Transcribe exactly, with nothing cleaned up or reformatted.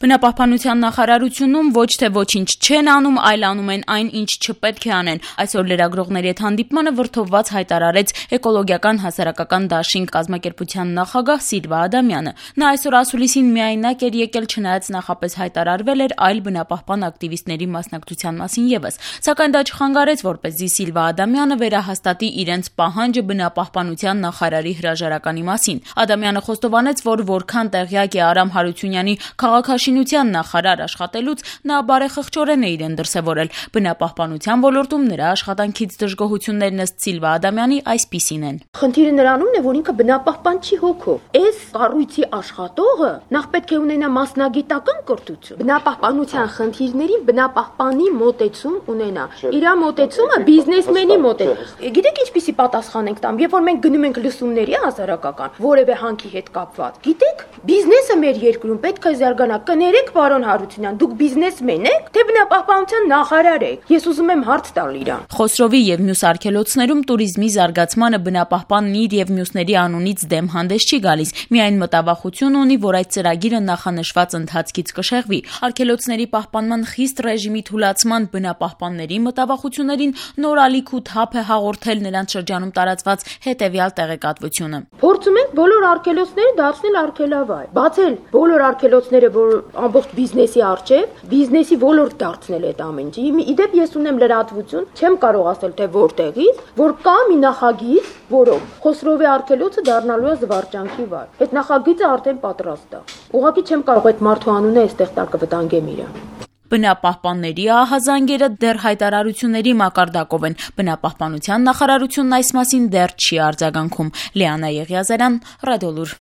Բնապահպանության նախարարությունում ոչ թե ոչինչ չեն անում, այլ անում են այն, ինչ չպետք է անեն։ Այսօր լրագրողների հետ հանդիպմանը վրդովված հայտարարեց Էկոլոգիական հասարակական դաշինք կազմակերպության նախագահ Սիլվա Ադամյանը։ Նա այսօր ասուլիսին միայնակ էր եկել, չնայած նախապես հայտարարվել էր այլ բնապահպան ակտիվիստների մասնակցության մասին ևս։ Սակայն դա չխանգարեց, որպեսզի Սիլվա Ադամյանը վերահաստատի իրենց պահանջը բնապահպանության նախարարի հրաժարականի մասին։ Ադամյանը խոստովանեց, որ որքան տեղյակ է Արամ Հարությունյանի քաղաքաշինության նախարար աշխատելուց, նա բարեխղճորեն է իրեն դրսևորել։ Բնապահպանության ոլորտում նրա աշխատանքից դժգոհություններն ըստ Սիլվա Ադամյանի այսպիսին են։ Խնդիրը նրանումն է, որ ինքը բնապահպան չի հոգով։ Այս կառույցի աշխատողը նախ պետք է ունենա մասնագիտական կրթություն։ Բնապահպանության խնդիրներին բնապահպանի մոտեցում ունենա։ Իր մոտեցումը բիզնեսմենի մոտեցում։ Գիտեք ինչպիսի պատասխան ենք տամ, երբ որ մենք գնում ենք լսումների հասարակական, որևէ հանքի հետ կապված։ Գիտեք, բիզնեսը մեր երկրում պետք է զարգանա։ Կներեք, պարոն Հարությունյան, դուք բիզնեսմեն եք, թե բնապահպանության նախարար եք։ Ես ուզում եմ հարց տալ իրան։ Խոսրովի եւ մյուս արգելոցներում туриզմի զարգացմանը բնապահպանն իր եւ մյուսների անունից դեմ հանդես չի գալիս։ Միայն մտավախություն ունի, որ այդ ծրագիրը նախանշված ընթացքից կշեղվի։ Արգելոցների պահպանման խիստ ռեժիմի թուլացման բնապահպանների մտավախություններին նոր ալիք ու թափ է հաղորդել նրանց շրջանում տարածված հետեւյալ տեղեկատվությունը։ Փորձում ենք բոլոր արգելոցները դարձնել արգելավայր, բացել բոլոր արգելոցները, որ ամբողջ բիզնեսի արժեվ, բիզնեսի ոլորտ դարձնել այդ ամեն ինչը։ Իդեպ ես ունեմ լրատվություն, չեմ կարող ասել թե որտեղից, որ կա մի նախագիծ, որով Խոսրովի արգելոցը դառնալու է զվարճանքի վայր։ Այդ նախագիծը արդեն պատրաստ է։ Ուղղակի չեմ կարող այդ մարդու անունը այստեղ տալ կվտանգեմ իրան։ Բնապահպանների ահազանգերը դեռ հայտարարությունների մակարդակով են։ Բնապահպանության նախարարությունն այս մասին դեռ չի արձագանքում։ Լիանա Եղիազարյան, Ռադիոլուր։